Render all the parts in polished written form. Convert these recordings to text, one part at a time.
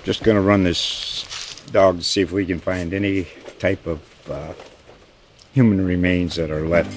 just going to run this dog to see if we can find any type of human remains that are left.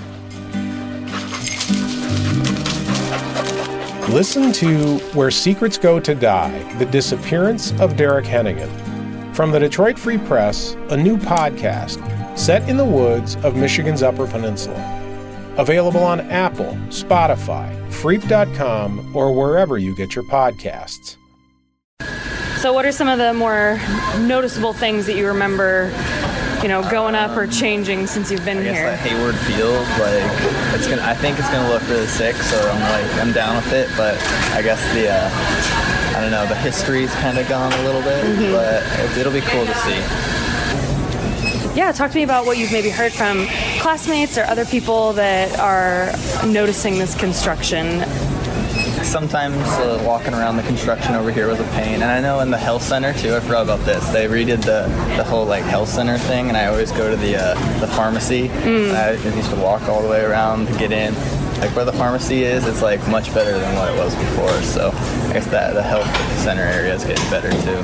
Listen to Where Secrets Go to Die, The Disappearance of Derek Hennigan. From the Detroit Free Press, a new podcast set in the woods of Michigan's Upper Peninsula. Available on Apple, Spotify, Freep.com, or wherever you get your podcasts. So what are some of the more noticeable things that you remember, going up or changing since you've been here? That Hayward Field, I think it's gonna look really sick, so I'm down with it, but I guess the history's kind of gone a little bit, but it'll be cool to see. Yeah, talk to me about what you've maybe heard from classmates or other people that are noticing this construction. Sometimes walking around the construction over here was a pain, and I know in the health center too, I forgot about this, they redid the whole health center thing, and I always go to the pharmacy, and I used to walk all the way around to get in. Where the pharmacy is, it's much better than what it was before, so I guess that the health center area is getting better too.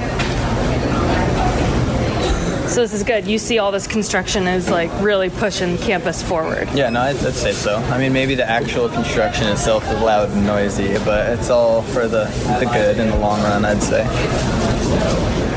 So this is good. You see all this construction is really pushing campus forward. Yeah, no, I'd say so. I mean, maybe the actual construction itself is loud and noisy, but it's all for the good in the long run, I'd say.